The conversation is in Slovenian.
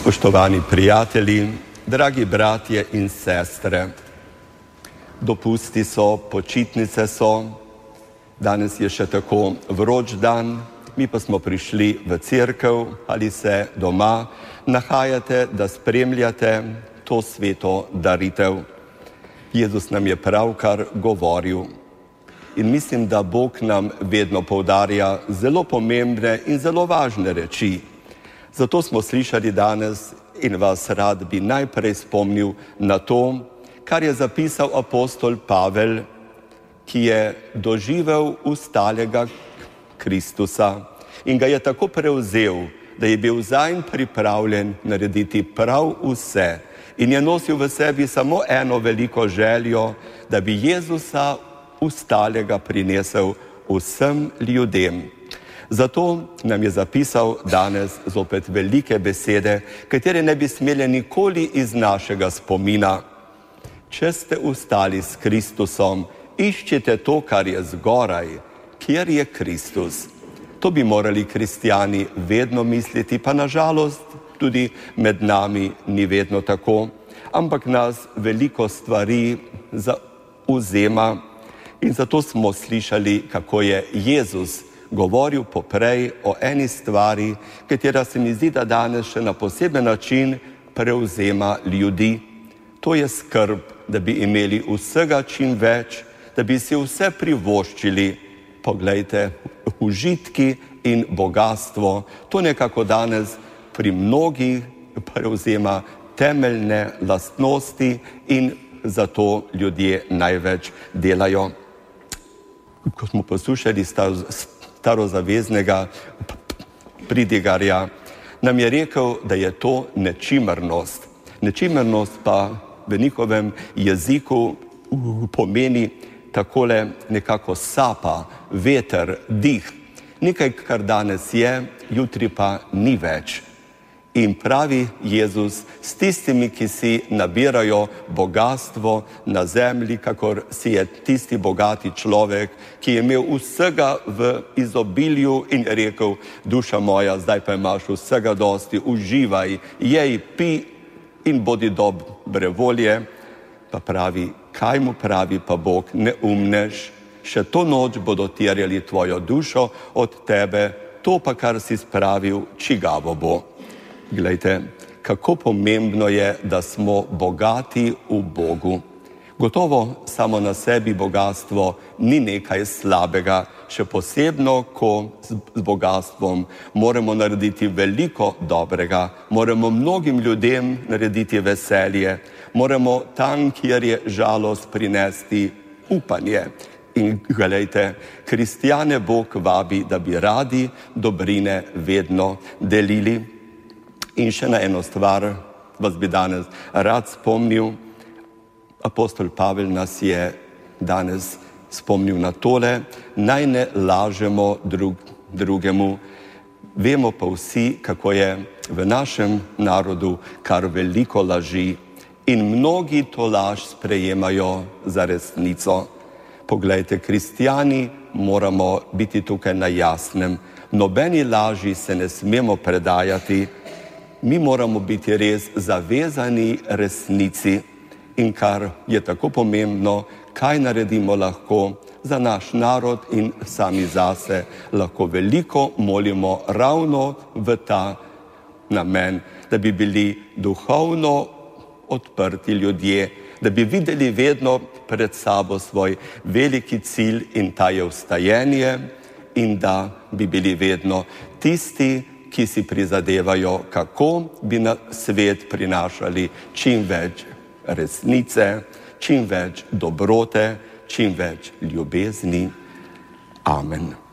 Spoštovani prijatelji, dragi bratje in sestre, dopusti so, počitnice so, danes je še tako vroč dan, mi pa smo prišli v cerkev ali se doma nahajate, da spremljate to sveto daritev. Jezus nam je pravkar govoril in mislim, da Bog nam vedno poudarja zelo pomembne in zelo važne reči. Zato smo slišali danes in vas rad bi najprej spomnil na to, kar je zapisal apostol Pavel, ki je doživel ustalega Kristusa in ga je tako prevzel, da je bil zanj pripravljen narediti prav vse in je nosil v sebi samo eno veliko željo, da bi Jezusa ustalega prinesel vsem ljudem. Zato nam je zapisal danes zopet velike besede, katere ne bi smeli nikoli iz našega spomina. Če ste ustali s Kristusom, iščite to, kar je zgoraj, kjer je Kristus. To bi morali kristjani vedno misliti, pa nažalost tudi med nami ni vedno tako, ampak nas veliko stvari zauzema in zato smo slišali, kako je Jezus govoril poprej o eni stvari, katera se mi zdi, da danes še na poseben način prevzema ljudi. To je skrb, da bi imeli vsega čim več, da bi si vse privoščili. Poglejte, užitki in bogatstvo, to nekako danes pri mnogih prevzema temeljne lastnosti in zato ljudje največ delajo. Ko smo poslušali starozaveznega pridigarja, nam je rekel, da je to nečimrnost. Nečimrnost pa v njihovem jeziku pomeni takole nekako sapa, veter, dih. Nekaj, kar danes je, jutri pa ni več. In pravi Jezus s tistimi, ki si nabirajo bogatstvo na zemlji, kakor si je tisti bogati človek, ki je imel vsega v izobilju in rekel, duša moja, zdaj pa imaš vsega dosti, uživaj, jej, pi in bodi dobre volje. Pa pravi, kaj mu pravi pa Bog, neumnež, še to noč bodo terjali tvojo dušo od tebe, to pa, kar si spravil, čigavo bo. Glejte, kako pomembno je, da smo bogati v Bogu. Gotovo samo na sebi bogatstvo ni nekaj slabega, še posebno, ko z bogatstvom moramo narediti veliko dobrega, moramo mnogim ljudem narediti veselje, moramo tam, kjer je žalost, prinesti upanje. In glejte, kristjane Bog vabi, da bi radi dobrine vedno delili. In še na eno stvar vas bi danes rad spomnil. Apostol Pavel nas je danes spomnil na tole, naj ne lažemo drugemu. Vemo pa vsi, kako je v našem narodu kar veliko laži in mnogi to laž sprejemajo za resnico. Poglejte, kristjani moramo biti tukaj na jasnem. Nobeni laži se ne smemo predajati. Mi moramo biti res zavezani resnici in kar je tako pomembno, kaj naredimo lahko za naš narod in sami zase, lahko veliko molimo ravno v ta namen, da bi bili duhovno odprti ljudje, da bi videli vedno pred sabo svoj veliki cilj in ta je vstajenje in da bi bili vedno tisti, ki si prizadevajo, kako bi na svet prinašali čim več resnice, čim več dobrote, čim več ljubezni. Amen.